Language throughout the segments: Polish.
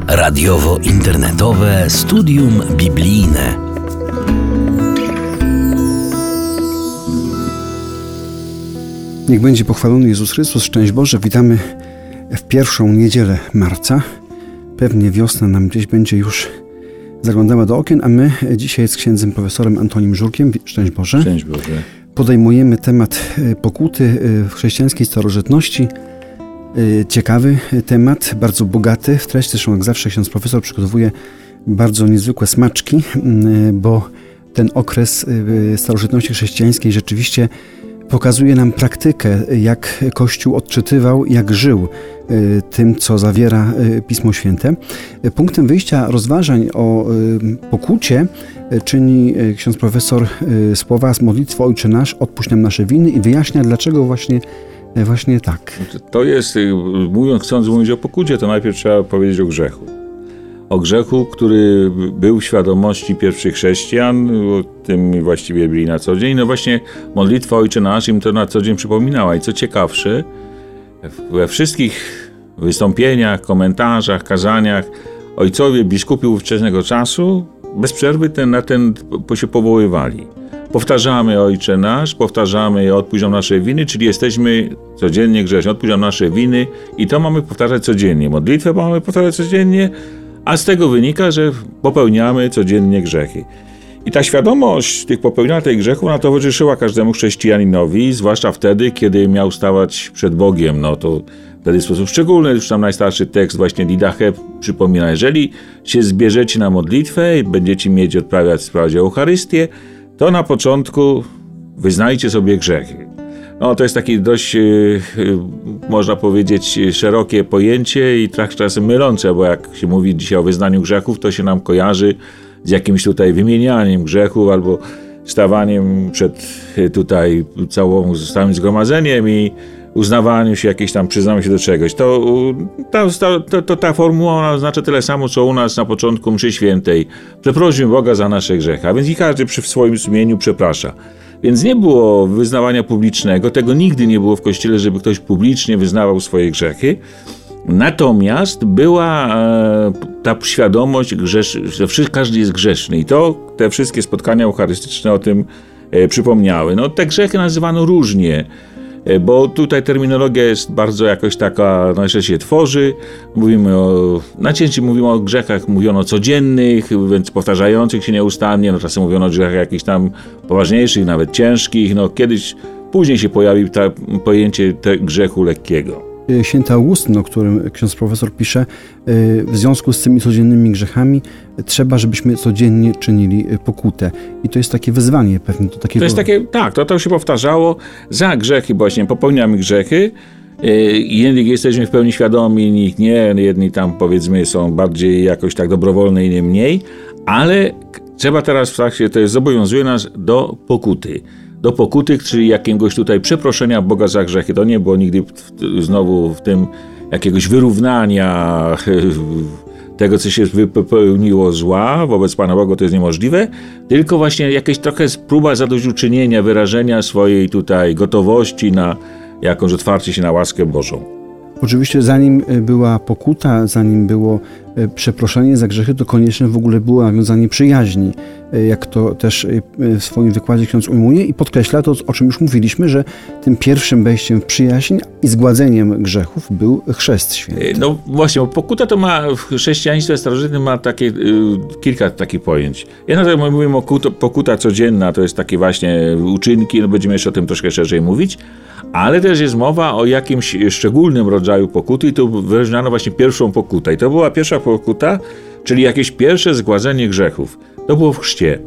Radiowo-internetowe studium biblijne. Niech będzie pochwalony Jezus Chrystus. Szczęść Boże. Witamy w pierwszą niedzielę marca. Pewnie wiosna nam gdzieś będzie już zaglądała do okien, a my dzisiaj z księdzem profesorem Antonim Żurkiem, szczęść Boże, szczęść Boże, podejmujemy temat pokuty w chrześcijańskiej starożytności. Ciekawy temat, bardzo bogaty w treść. Zresztą jak zawsze ksiądz profesor przygotowuje bardzo niezwykłe smaczki, bo ten okres starożytności chrześcijańskiej rzeczywiście pokazuje nam praktykę, jak Kościół odczytywał, jak żył tym, co zawiera Pismo Święte. Punktem wyjścia rozważań o pokucie czyni ksiądz profesor słowa z modlitwy Ojcze Nasz, odpuść nam nasze winy, i wyjaśnia, dlaczego właśnie tak. To jest, chcąc mówić o pokucie, to najpierw trzeba powiedzieć o grzechu. O grzechu, który był w świadomości pierwszych chrześcijan, o tym właściwie byli na co dzień. No właśnie modlitwa Ojcze Nasz im to na co dzień przypominała. I co ciekawsze, we wszystkich wystąpieniach, komentarzach, kazaniach ojcowie, biskupi ówczesnego czasu bez przerwy na ten się powoływali. Powtarzamy Ojcze Nasz, powtarzamy odpuść nam nasze winy, czyli jesteśmy codziennie grzeszni. Odpuść nam nasze winy i to mamy powtarzać codziennie. Modlitwę mamy powtarzać codziennie, a z tego wynika, że popełniamy codziennie grzechy. I ta świadomość tych popełniania tych grzechów, ona towarzyszyła każdemu chrześcijaninowi, zwłaszcza wtedy, kiedy miał stawać przed Bogiem. No to wtedy w sposób szczególny, już tam najstarszy tekst właśnie Didache przypomina, jeżeli się zbierzecie na modlitwę i będziecie mieć odprawiać wprawdzie Eucharystię, to na początku wyznajcie sobie grzechy. No to jest takie dość, można powiedzieć, szerokie pojęcie i tak czasem mylące, bo jak się mówi dzisiaj o wyznaniu grzechów, to się nam kojarzy z jakimś tutaj wymienianiem grzechów albo stawaniem przed tutaj całym zgromadzeniem i uznawaniu się, jakieś tam przyznaniu się do czegoś. Ta formuła ona oznacza tyle samo, co u nas na początku mszy świętej. Przeprośmy Boga za nasze grzechy, a więc i każdy w swoim sumieniu przeprasza. Więc nie było wyznawania publicznego, tego nigdy nie było w Kościele, żeby ktoś publicznie wyznawał swoje grzechy. Natomiast była ta świadomość, że każdy jest grzeszny i te wszystkie spotkania eucharystyczne o tym przypomniały. No, te grzechy nazywano różnie, bo tutaj terminologia jest bardzo jakoś taka, jeszcze się tworzy. Najczęściej mówimy o grzechach, mówiono codziennych, więc powtarzających się nieustannie, no czasem mówiono o grzechach jakichś tam poważniejszych, nawet ciężkich. No później się pojawił pojęcie grzechu lekkiego. Święty Augustyn, o którym ksiądz profesor pisze, w związku z tymi codziennymi grzechami trzeba, żebyśmy codziennie czynili pokutę. I to jest takie wyzwanie pewnie. To jest takie, tak, to się powtarzało. Za grzechy właśnie popełniamy grzechy. Jedni jesteśmy w pełni świadomi, nikt nie. Jedni tam powiedzmy są bardziej jakoś tak dobrowolne, inni mniej. Ale trzeba teraz to zobowiązuje nas do pokuty. Do pokuty, czyli jakiegoś tutaj przeproszenia Boga za grzechy. To nie było nigdy znowu w tym jakiegoś wyrównania tego, co się wypełniło zła wobec Pana Boga, to jest niemożliwe, tylko właśnie jakaś trochę próba zadośćuczynienia, wyrażenia swojej tutaj gotowości na jakąś otwarcie się na łaskę Bożą. Oczywiście zanim była pokuta, zanim było przeproszenie za grzechy, to konieczne w ogóle było nawiązanie przyjaźni, jak to też w swoim wykładzie ksiądz ujmuje i podkreśla to, o czym już mówiliśmy, że tym pierwszym wejściem w przyjaźń i zgładzeniem grzechów był chrzest święty. No właśnie, bo pokuta to ma w chrześcijaństwie starożytnym ma kilka takich pojęć. Ja mówimy o pokuta codzienna, to jest takie właśnie uczynki, no będziemy jeszcze o tym troszkę szerzej mówić, ale też jest mowa o jakimś szczególnym rodzaju pokuty i tu wyróżniano właśnie pierwszą pokutę. I to była pierwsza pokuta, czyli jakieś pierwsze zgładzenie grzechów. To było w chrzcie.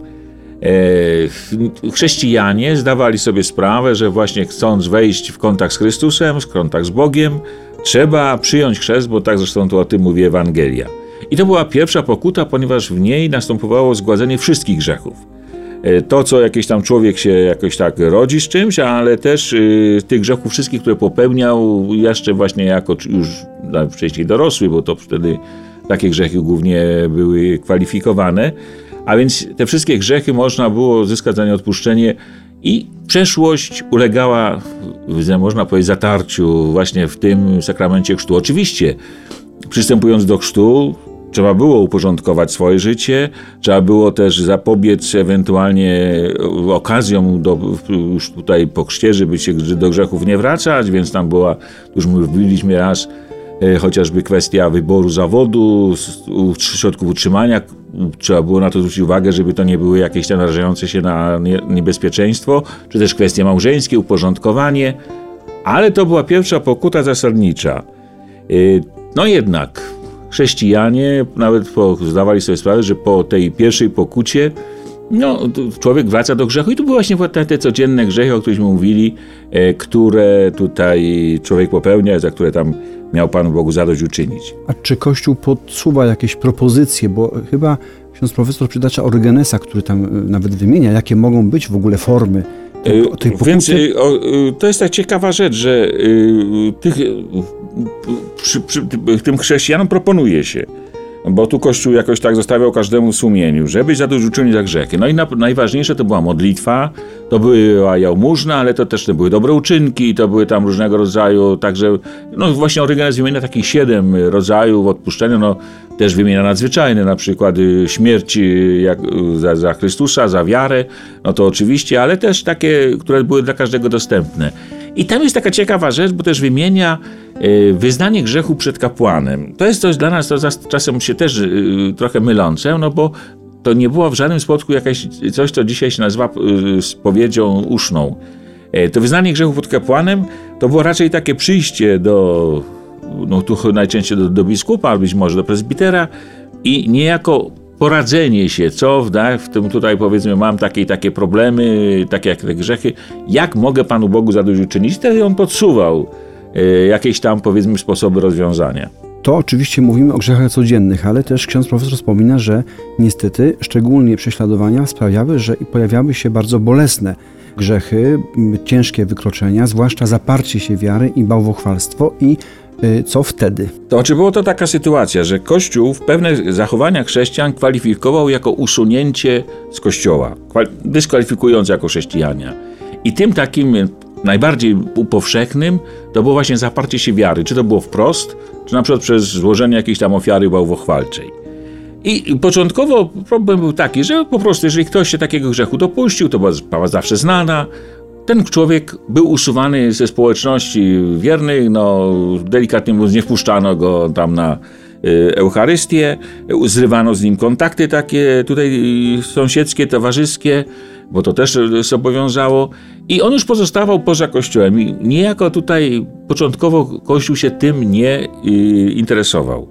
Chrześcijanie zdawali sobie sprawę, że właśnie chcąc wejść w kontakt z Chrystusem, w kontakt z Bogiem, trzeba przyjąć chrzest, bo tak zresztą to o tym mówi Ewangelia. I to była pierwsza pokuta, ponieważ w niej następowało zgładzenie wszystkich grzechów. To, co jakiś tam człowiek się jakoś tak rodzi z czymś, ale też tych grzechów wszystkich, które popełniał jeszcze właśnie jako już wcześniej dorosły, bo to wtedy takie grzechy głównie były kwalifikowane. A więc te wszystkie grzechy można było zyskać za nie odpuszczenie i przeszłość ulegała, można powiedzieć, zatarciu właśnie w tym sakramencie chrztu. Oczywiście, przystępując do chrztu, trzeba było uporządkować swoje życie, trzeba było też zapobiec ewentualnie okazjom już tutaj po chrzcie, żeby się do grzechów nie wracać, więc tam była, już mówiliśmy raz, chociażby kwestia wyboru zawodu, środków utrzymania. Trzeba było na to zwrócić uwagę, żeby to nie były jakieś tam narażające się na niebezpieczeństwo, czy też kwestie małżeńskie, uporządkowanie, ale to była pierwsza pokuta zasadnicza. No jednak chrześcijanie nawet zdawali sobie sprawę, że po tej pierwszej pokucie człowiek wraca do grzechu i to były właśnie te codzienne grzechy, o których mówili, które tutaj człowiek popełnia, za które tam miał Panu Bogu zadośćuczynić. A czy Kościół podsuwa jakieś propozycje, bo chyba ksiądz profesor przytacza Orygenesa, który tam nawet wymienia, jakie mogą być w ogóle formy tej pokuty? Więc to jest tak ciekawa rzecz, że tym chrześcijanom proponuje się, bo tu Kościół jakoś tak zostawiał każdemu w sumieniu, żeby zadośćuczynić za grzechy. No i najważniejsze to była modlitwa, to była jałmużna, ale to też były dobre uczynki, to były tam różnego rodzaju, także właśnie Orygenes wymienia takich 7 rodzajów odpuszczenia, też wymienia nadzwyczajne, na przykład śmierć za Chrystusa, za wiarę, to oczywiście, ale też takie, które były dla każdego dostępne. I tam jest taka ciekawa rzecz, bo też wymienia wyznanie grzechu przed kapłanem. To jest coś dla nas, to czasem się też trochę mylące, bo to nie było w żadnym sposób coś, co dzisiaj się nazywa spowiedzią uszną. To wyznanie grzechu przed kapłanem to było raczej takie przyjście tu najczęściej do biskupa, albo być może do prezbitera i niejako poradzenie się, w tym tutaj powiedzmy mam takie i takie problemy, takie jak te grzechy, jak mogę Panu Bogu zadośćuczynić? Wtedy on podsuwał jakieś tam powiedzmy sposoby rozwiązania. To oczywiście mówimy o grzechach codziennych, ale też ksiądz profesor wspomina, że niestety szczególnie prześladowania sprawiały, że pojawiały się bardzo bolesne grzechy, ciężkie wykroczenia, zwłaszcza zaparcie się wiary i bałwochwalstwo. I co wtedy? To znaczy była to taka sytuacja, że Kościół w pewne zachowania chrześcijan kwalifikował jako usunięcie z Kościoła, dyskwalifikując jako chrześcijania. I tym takim najbardziej powszechnym to było właśnie zaparcie się wiary. Czy to było wprost, czy na przykład przez złożenie jakiejś tam ofiary bałwochwalczej. I początkowo problem był taki, że po prostu jeżeli ktoś się takiego grzechu dopuścił, to była sprawa zawsze znana, ten człowiek był usuwany ze społeczności wiernych, delikatnie mówiąc nie wpuszczano go tam na Eucharystię, zrywano z nim kontakty takie tutaj sąsiedzkie, towarzyskie, bo to też zobowiązało i on już pozostawał poza Kościołem i niejako tutaj początkowo Kościół się tym nie interesował.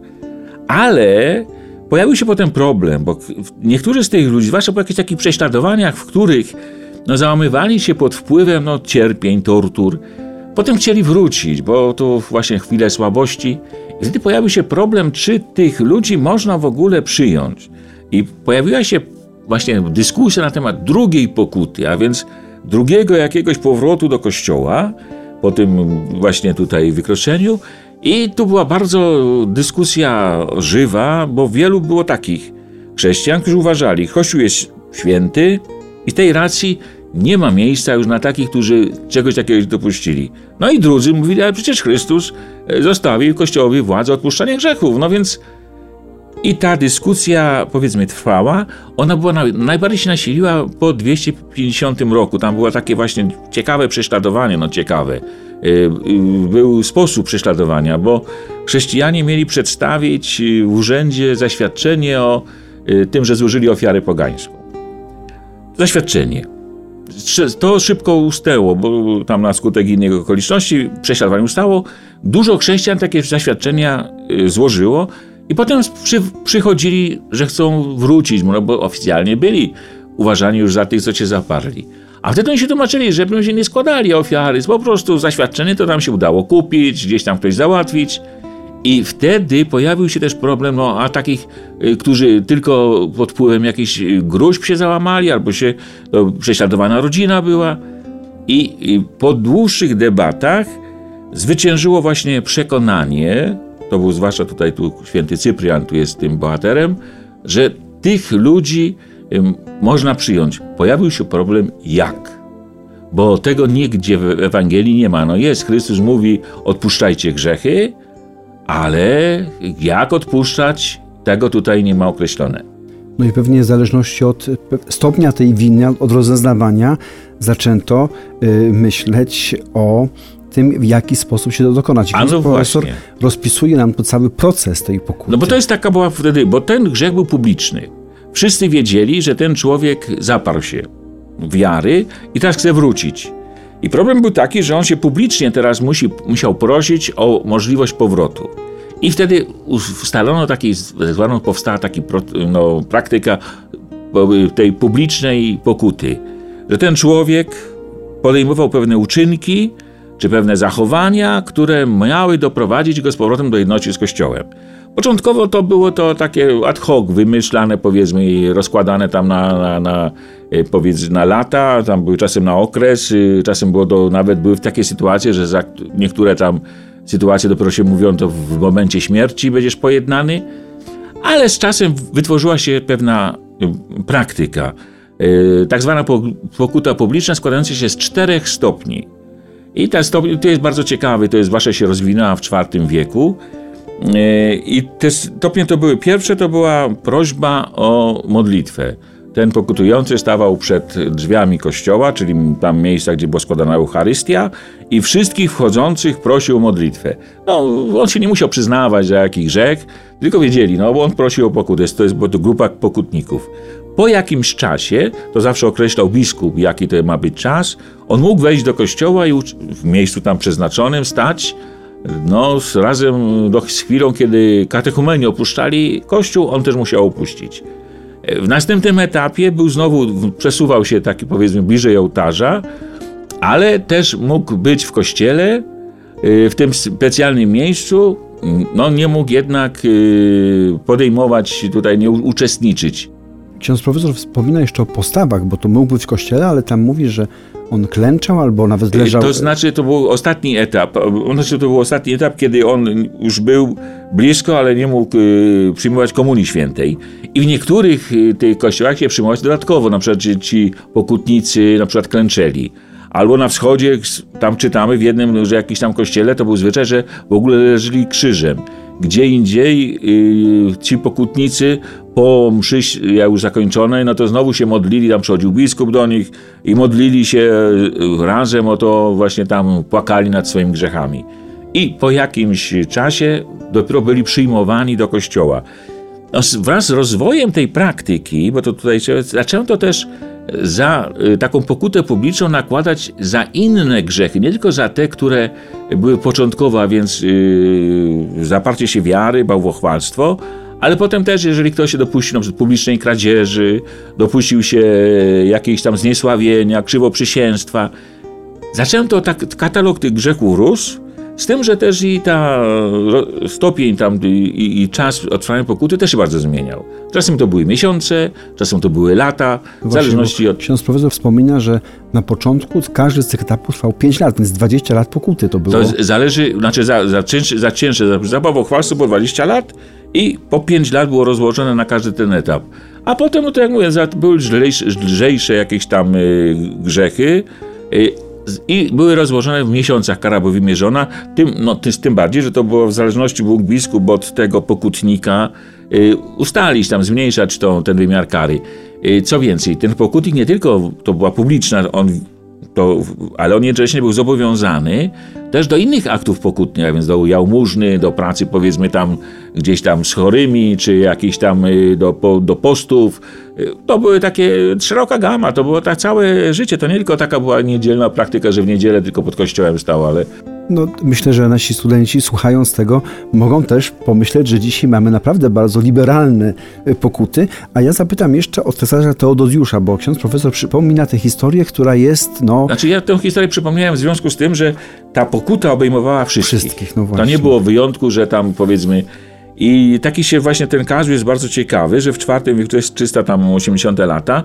Ale pojawił się potem problem, bo niektórzy z tych ludzi, zwłaszcza po jakichś takich prześladowaniach, w których załamywali się pod wpływem cierpień, tortur, potem chcieli wrócić, bo to właśnie chwilę słabości. I wtedy pojawił się problem, czy tych ludzi można w ogóle przyjąć. I pojawiła się właśnie dyskusja na temat drugiej pokuty, a więc drugiego jakiegoś powrotu do Kościoła, po tym właśnie tutaj wykroczeniu. I tu była bardzo dyskusja żywa, bo wielu było takich chrześcijan, którzy uważali, Kościół jest święty i z tej racji nie ma miejsca już na takich, którzy czegoś takiego dopuścili. No i drudzy mówili, ale przecież Chrystus zostawił Kościołowi władzę odpuszczania grzechów. Więc i ta dyskusja, powiedzmy, trwała. Ona była najbardziej się nasiliła po 250 roku. Tam było takie właśnie ciekawe prześladowanie, ciekawe. Był sposób prześladowania, bo chrześcijanie mieli przedstawić w urzędzie zaświadczenie o tym, że złożyli ofiarę pogańską. Zaświadczenie. To szybko ustało, bo tam na skutek innych okoliczności prześladowanie ustało. Dużo chrześcijan takie zaświadczenia złożyło i potem przychodzili, że chcą wrócić, bo oficjalnie byli uważani już za tych, co się zaparli. A wtedy oni się tłumaczyli, żeby się nie składali ofiary, po prostu zaświadczenie to tam się udało kupić, gdzieś tam ktoś załatwić. I wtedy pojawił się też problem, a takich, którzy tylko pod wpływem jakichś gróźb się załamali, albo prześladowana rodzina była. I po dłuższych debatach zwyciężyło właśnie przekonanie, to był zwłaszcza tutaj święty Cyprian, tu jest tym bohaterem, że tych ludzi można przyjąć. Pojawił się problem jak? Bo tego nigdzie w Ewangelii nie ma. Jest, Chrystus mówi, odpuszczajcie grzechy, ale jak odpuszczać tego tutaj nie ma określone. No i pewnie w zależności od stopnia tej winy, od rozeznawania zaczęto myśleć o tym, w jaki sposób się to dokonać. A no profesor właśnie. rozpisuje nam tu cały proces tej pokuty. No bo to jest taka była wtedy, bo ten grzech był publiczny. Wszyscy wiedzieli, że ten człowiek zaparł się wiary i teraz chce wrócić. I problem był taki, że on się publicznie teraz musiał prosić o możliwość powrotu. I wtedy ustalono powstała taka praktyka tej publicznej pokuty, że ten człowiek podejmował pewne uczynki czy pewne zachowania, które miały doprowadzić go z powrotem do jedności z Kościołem. Początkowo to było to takie ad hoc, wymyślane, powiedzmy, i rozkładane tam na lata, tam były czasem na okres, czasem nawet były takie sytuacje, że za niektóre tam sytuacje dopiero się mówią, to w momencie śmierci będziesz pojednany, ale z czasem wytworzyła się pewna praktyka, tak zwana pokuta publiczna, składająca się z 4 stopni. I to jest bardzo ciekawe, to jest zwłaszcza się rozwinęła w IV wieku. I te stopnie to były, pierwsze to była prośba o modlitwę. Ten pokutujący stawał przed drzwiami kościoła, czyli tam miejsca, gdzie była składana Eucharystia, i wszystkich wchodzących prosił o modlitwę. No, on się nie musiał przyznawać za jakiś grzech, tylko wiedzieli, bo on prosił o pokutę, bo to grupa pokutników. Po jakimś czasie, to zawsze określał biskup, jaki to ma być czas, on mógł wejść do kościoła i w miejscu tam przeznaczonym stać, razem z chwilą, kiedy katechumeni opuszczali kościół, on też musiał opuścić. W następnym etapie przesuwał się taki, powiedzmy, bliżej ołtarza, ale też mógł być w kościele, w tym specjalnym miejscu, nie mógł jednak podejmować tutaj, nie uczestniczyć. Ksiądz profesor wspomina jeszcze o postawach, bo to mógł być w kościele, ale tam mówi, że on klęczał albo nawet leżał. To znaczy, to był ostatni etap. To był ostatni etap, kiedy on już był blisko, ale nie mógł przyjmować Komunii Świętej. I w niektórych tych kościołach się przyjmować dodatkowo, na przykład ci pokutnicy na przykład klęczeli. Albo na wschodzie, tam czytamy w jednym, że jakimś tam kościele, to był zwyczaj, że w ogóle leżeli krzyżem. Gdzie indziej ci pokutnicy po mszy już zakończonej, to znowu się modlili, tam przychodził biskup do nich i modlili się razem o to, właśnie tam płakali nad swoimi grzechami. I po jakimś czasie dopiero byli przyjmowani do kościoła. Wraz z rozwojem tej praktyki, bo to tutaj zaczęto też za taką pokutę publiczną nakładać za inne grzechy, nie tylko za te, które były początkowo, a więc zaparcie się wiary, bałwochwalstwo, ale potem też, jeżeli ktoś się dopuścił na przykład publicznej kradzieży, dopuścił się jakiejś tam zniesławienia, krzywoprzysięstwa, zaczęto katalog tych grzechów rósł, z tym, że też i stopień tam i czas trwania pokuty też się bardzo zmieniał. Czasem to były miesiące, czasem to były lata, w zależności od... Ksiądz profesor wspomina, że na początku każdy z tych etapów trwał 5 lat, więc 20 lat pokuty to było. To zależy, znaczy za cięższe bałwochwalstwo było 20 lat i po 5 lat było rozłożone na każdy ten etap. A potem, to jak mówię, były lżejsze jakieś tam grzechy, i były rozłożone w miesiącach, kara była wymierzona, tym bardziej, że to było w zależności, był biskup od tego pokutnika ustalić, tam zmniejszać ten wymiar kary. Co więcej, ten pokutnik nie tylko to była publiczna, ale on jednocześnie był zobowiązany też do innych aktów pokutnych, a więc do jałmużny, do pracy, powiedzmy tam gdzieś tam z chorymi, czy jakichś tam do postów. To były takie szeroka gama, to było całe życie, to nie tylko taka była niedzielna praktyka, że w niedzielę tylko pod kościołem stał, ale... Myślę, że nasi studenci, słuchając tego, mogą też pomyśleć, że dzisiaj mamy naprawdę bardzo liberalne pokuty. A ja zapytam jeszcze o cesarza Teodozjusza, bo ksiądz profesor przypomina tę historię, która jest... Znaczy ja tę historię przypomniałem w związku z tym, że ta pokuta obejmowała wszystkich. No właśnie. To nie było wyjątku, że tam, powiedzmy... I taki się właśnie ten kazus jest bardzo ciekawy, że w IV wieku, to jest 380 lata,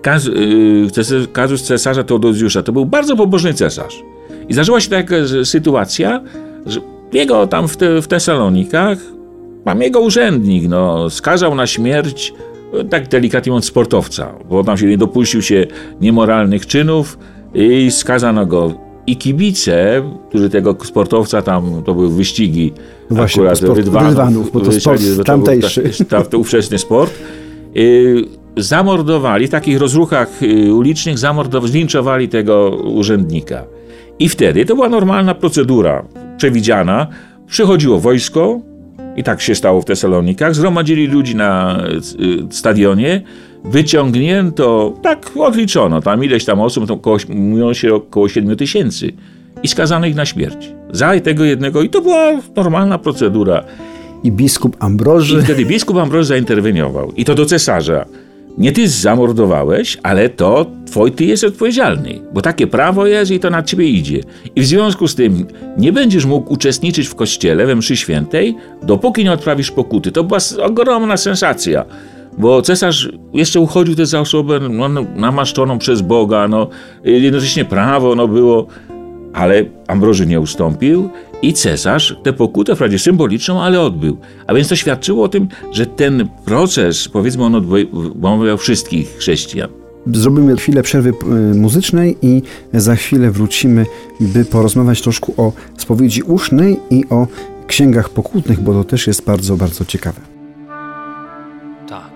kazus cesarza Teodozjusza, to był bardzo pobożny cesarz. I zdarzyła się taka sytuacja, że jego tam w Tesalonikach, jego urzędnik skazał na śmierć, tak delikatnie mówiąc, sportowca, bo tam się nie dopuścił się niemoralnych czynów i skazano go. I kibice, którzy tego sportowca tam, to były wyścigi Właśnie, akurat sport rydwanów, bo to sport tamtejszy. To ówczesny sport. Zamordowali, w takich rozruchach ulicznych zlinczowali tego urzędnika. I wtedy to była normalna procedura przewidziana. Przychodziło wojsko, i tak się stało w Tesalonikach, zgromadzili ludzi na stadionie, wyciągnięto, tak odliczono, tam ileś tam osób, to mówiło się około 7 000 i skazano ich na śmierć. Za tego jednego, i to była normalna procedura. I biskup Ambroży. I wtedy biskup Ambroży zainterweniował. I to do cesarza. Nie ty zamordowałeś, ale to ty jesteś odpowiedzialny, bo takie prawo jest i to na ciebie idzie. I w związku z tym nie będziesz mógł uczestniczyć w kościele we mszy świętej, dopóki nie odprawisz pokuty. To była ogromna sensacja, bo cesarz jeszcze uchodził też za osobę namaszczoną przez Boga, jednocześnie prawo było, ale Ambroży nie ustąpił i cesarz tę pokutę, wprawdzie symboliczną, ale odbył. A więc to świadczyło o tym, że ten proces, powiedzmy, on omawiał wszystkich chrześcijan. Zrobimy chwilę przerwy muzycznej i za chwilę wrócimy, by porozmawiać troszkę o spowiedzi usznej i o księgach pokutnych, bo to też jest bardzo, bardzo ciekawe. Tak.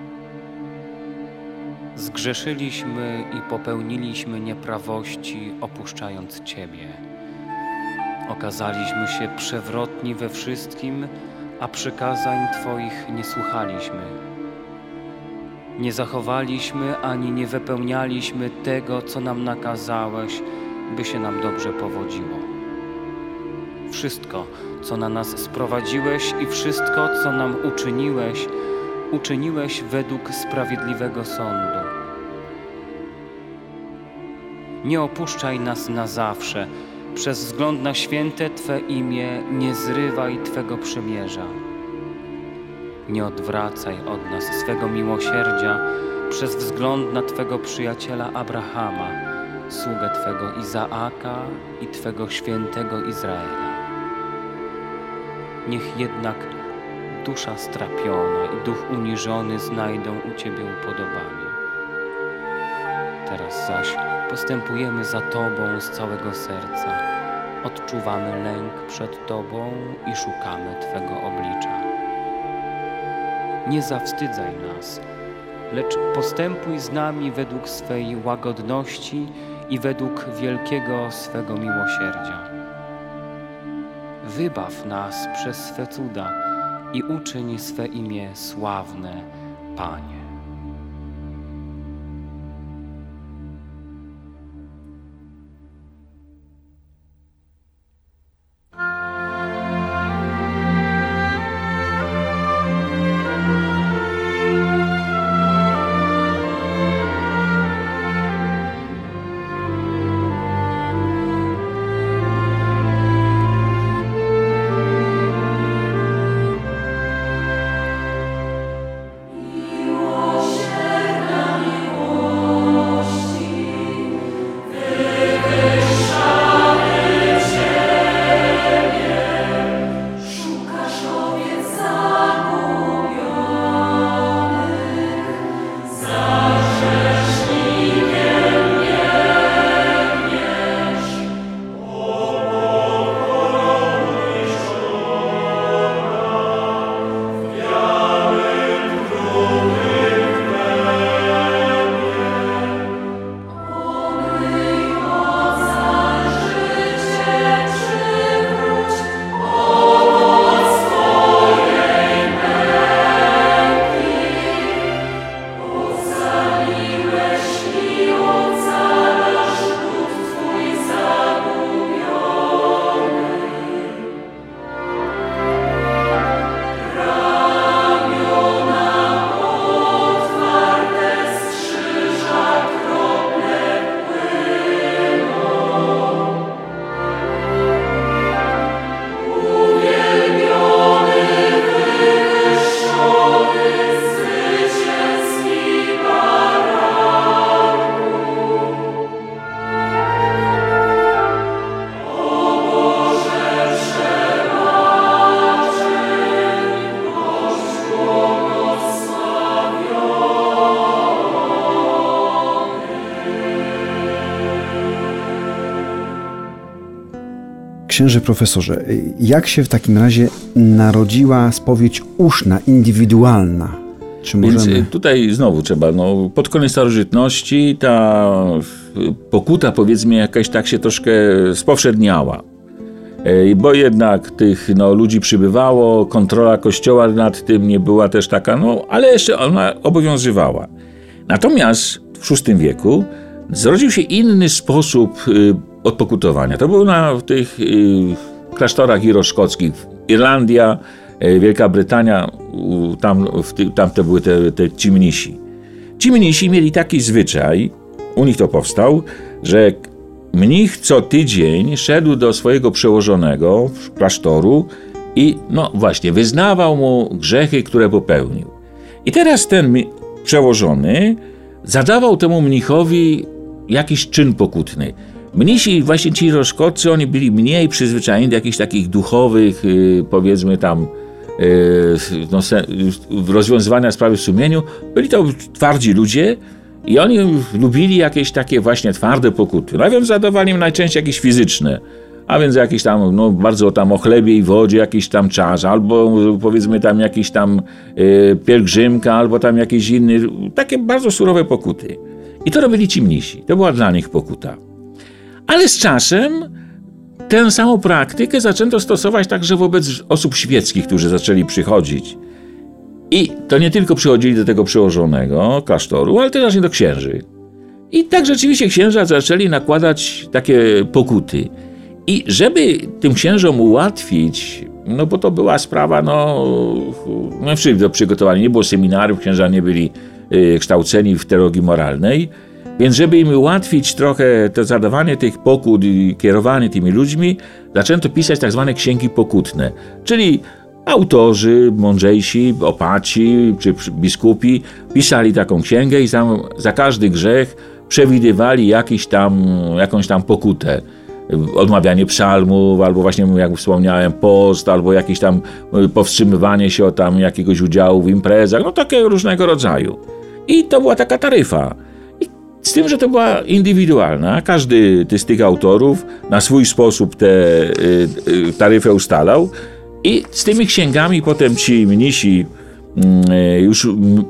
Zgrzeszyliśmy i popełniliśmy nieprawości, opuszczając Ciebie. Okazaliśmy się przewrotni we wszystkim, a przykazań Twoich nie słuchaliśmy. Nie zachowaliśmy ani nie wypełnialiśmy tego, co nam nakazałeś, by się nam dobrze powodziło. Wszystko, co na nas sprowadziłeś i wszystko, co nam uczyniłeś według sprawiedliwego sądu. Nie opuszczaj nas na zawsze. Przez wzgląd na święte Twe imię nie zrywaj Twego przymierza. Nie odwracaj od nas swego miłosierdzia przez wzgląd na Twego przyjaciela Abrahama, sługę Twego Izaaka i Twego świętego Izraela. Niech jednak dusza strapiona i duch uniżony znajdą u Ciebie upodobanie. Teraz zaś postępujemy za Tobą z całego serca. Odczuwamy lęk przed Tobą i szukamy Twego oblicza. Nie zawstydzaj nas, lecz postępuj z nami według swej łagodności i według wielkiego swego miłosierdzia. Wybaw nas przez swe cuda i uczyń swe imię sławne, Panie. You księże profesorze, jak się w takim razie narodziła spowiedź uszna, indywidualna? Czy możemy... Więc tutaj znowu trzeba, pod koniec starożytności ta pokuta, powiedzmy, jakaś tak się troszkę spowszedniała. Bo jednak tych ludzi przybywało, kontrola Kościoła nad tym nie była też taka, ale jeszcze ona obowiązywała. Natomiast w VI wieku zrodził się inny sposób odpokutowania. To było w tych klasztorach iroszkockich. Irlandia, Wielka Brytania, tam to były ci mnisi. Ci mnisi mieli taki zwyczaj, u nich to powstał, że mnich co tydzień szedł do swojego przełożonego klasztoru i właśnie wyznawał mu grzechy, które popełnił. I teraz ten przełożony zadawał temu mnichowi jakiś czyn pokutny. Mnisi, właśnie ci roszkowcy, oni byli mniej przyzwyczajeni do jakichś takich duchowych, powiedzmy tam, rozwiązywania sprawy w sumieniu. Byli to twardzi ludzie i oni lubili jakieś takie właśnie twarde pokuty. A więc zadawali im najczęściej jakieś fizyczne, a więc jakieś tam, bardzo tam o chlebie i wodzie, jakiś tam czas, albo powiedzmy tam jakiś tam pielgrzymka, albo tam jakieś inne, takie bardzo surowe pokuty. I to robili ci mnisi. To była dla nich pokuta. Ale z czasem tę samą praktykę zaczęto stosować także wobec osób świeckich, którzy zaczęli przychodzić. I to nie tylko przychodzili do tego przełożonego klasztoru, ale też do księży. I tak rzeczywiście księża zaczęli nakładać takie pokuty. I żeby tym księżom ułatwić, bo to była sprawa, do przygotowania. Nie było seminariów, księża nie byli kształceni w teologii moralnej, więc żeby im ułatwić trochę to zadawanie tych pokut i kierowanie tymi ludźmi, zaczęto pisać tak zwane księgi pokutne, czyli autorzy mądrzejsi, opaci czy biskupi pisali taką księgę i za każdy grzech przewidywali jakąś tam pokutę. Odmawianie psalmów, albo właśnie, jak wspomniałem, post, albo jakieś tam powstrzymywanie się od tam jakiegoś udziału w imprezach, takie różnego rodzaju. I to była taka taryfa. I z tym, że to była indywidualna. Każdy z tych autorów na swój sposób tę taryfę ustalał i z tymi księgami potem ci mnisi już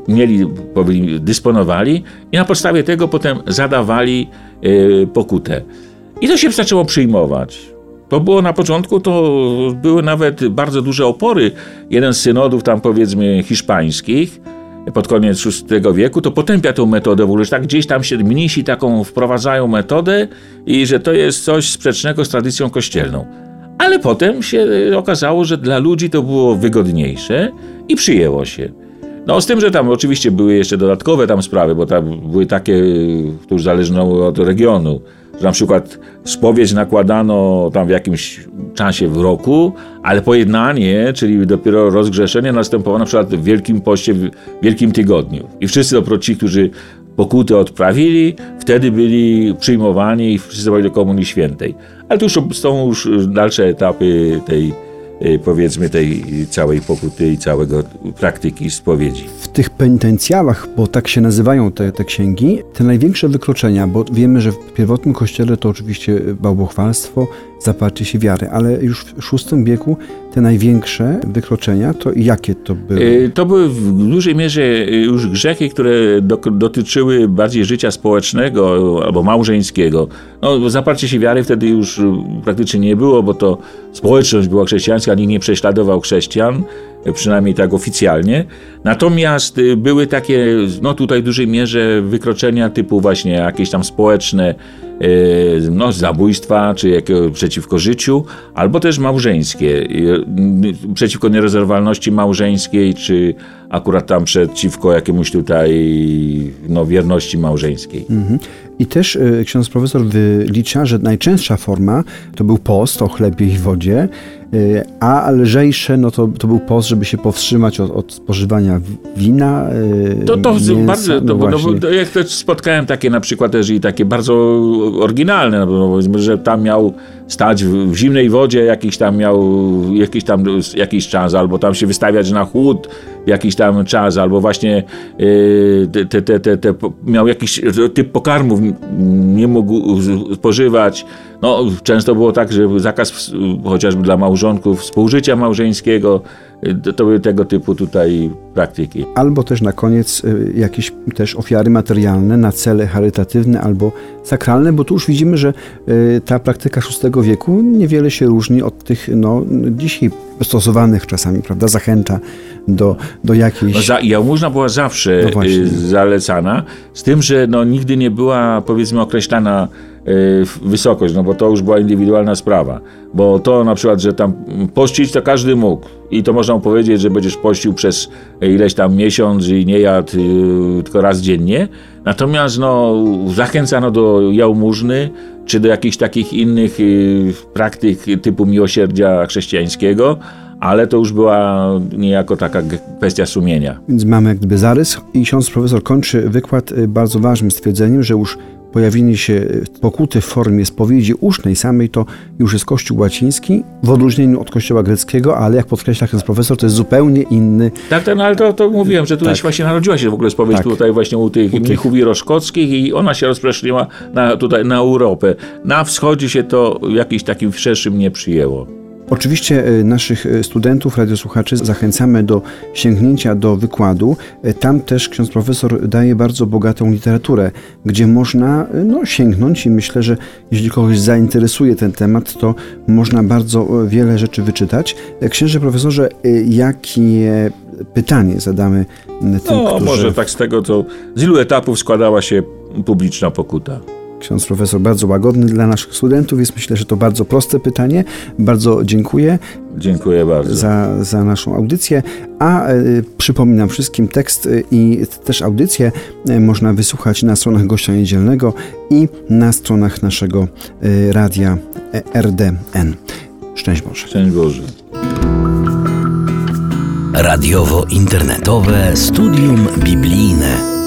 dysponowali i na podstawie tego potem zadawali pokutę. I to się zaczęło przyjmować. To było na początku, to były nawet bardzo duże opory. Jeden z synodów tam, powiedzmy, hiszpańskich pod koniec VI wieku to potępia tą metodę w ogóle, że tak gdzieś tam się mnisi taką wprowadzają metodę i że to jest coś sprzecznego z tradycją kościelną. Ale potem się okazało, że dla ludzi to było wygodniejsze i przyjęło się. Z tym, że tam oczywiście były jeszcze dodatkowe tam sprawy, bo tam były takie, które już zależały od regionu. Że na przykład spowiedź nakładano tam w jakimś czasie w roku, ale pojednanie, czyli dopiero rozgrzeszenie następowało na przykład w Wielkim Poście, w Wielkim Tygodniu. I wszyscy oprócz ci, którzy pokutę odprawili, wtedy byli przyjmowani i przystępowali do Komunii Świętej. Ale to już są już dalsze etapy powiedzmy tej całej pokuty i całego praktyki spowiedzi. W tych penitencjałach, bo tak się nazywają te księgi, te największe wykroczenia, bo wiemy, że w pierwotnym kościele to oczywiście bałwochwalstwo, zaparcie się wiary, ale już w VI wieku te największe wykroczenia, to jakie to były? To były w dużej mierze już grzechy, które dotyczyły bardziej życia społecznego albo małżeńskiego. Zaparcie się wiary wtedy już praktycznie nie było, bo to społeczność była chrześcijańska, nikt nie prześladował chrześcijan, przynajmniej tak oficjalnie. Natomiast były takie, tutaj w dużej mierze wykroczenia typu właśnie jakieś tam społeczne, zabójstwa, czy przeciwko życiu, albo też małżeńskie, przeciwko nierozerwalności małżeńskiej, czy akurat tam przeciwko jakiemuś tutaj wierności małżeńskiej. I też ksiądz profesor wylicza, że najczęstsza forma to był post o chlebie i wodzie, a lżejsze to był post, żeby się powstrzymać od spożywania wina, mięsa, bardzo, jak to spotkałem takie na przykład też i takie bardzo oryginalne, że tam miał stać w zimnej wodzie jakiś czas, albo tam się wystawiać na chłód jakiś tam czas, albo właśnie miał jakiś typ pokarmów, nie mógł spożywać. No, często było tak, że zakaz chociażby dla małżonków współżycia małżeńskiego, to były tego typu tutaj praktyki. Albo też na koniec jakieś też ofiary materialne na cele charytatywne albo sakralne, bo tu już widzimy, że ta praktyka VI wieku niewiele się różni od tych dzisiaj stosowanych czasami, prawda, zachęta do jakiejś... Jałmużna była zawsze zalecana, z tym, że nigdy nie była, powiedzmy, określana wysokość, bo to już była indywidualna sprawa. Bo to na przykład, że tam pościć to każdy mógł i to można powiedzieć, że będziesz pościł przez ileś tam miesiąc i nie jadł tylko raz dziennie. Natomiast zachęcano do jałmużny czy do jakichś takich innych praktyk typu miłosierdzia chrześcijańskiego, ale to już była niejako taka kwestia sumienia. Więc mamy jak gdyby zarys i ksiądz profesor kończy wykład bardzo ważnym stwierdzeniem, że już pojawienie się pokuty w formie spowiedzi usznej samej to już jest Kościół łaciński, w odróżnieniu od Kościoła greckiego, ale jak podkreśla ksiądz profesor, to jest zupełnie inny. Tak, ale to mówiłem, że tutaj właśnie narodziła się w ogóle spowiedź tutaj właśnie u tych mnichów roszkockich i ona się rozprzestrzeniła na Europę. Na wschodzie się to jakiś takim szerszym nie przyjęło. Oczywiście naszych studentów, radiosłuchaczy zachęcamy do sięgnięcia do wykładu. Tam też ksiądz profesor daje bardzo bogatą literaturę, gdzie można sięgnąć i myślę, że jeśli kogoś zainteresuje ten temat, to można bardzo wiele rzeczy wyczytać. Księże profesorze, jakie pytanie zadamy tym, którzy... Może tak z tego, to z ilu etapów składała się publiczna pokuta? Ksiądz profesor bardzo łagodny dla naszych studentów, więc myślę, że to bardzo proste pytanie. Bardzo dziękuję. Dziękuję bardzo. Za naszą audycję. A przypominam wszystkim, tekst i też audycję można wysłuchać na stronach Gościa Niedzielnego i na stronach naszego radia RDN. Szczęść Boże. Szczęść Boże. Radiowo-internetowe Studium Biblijne.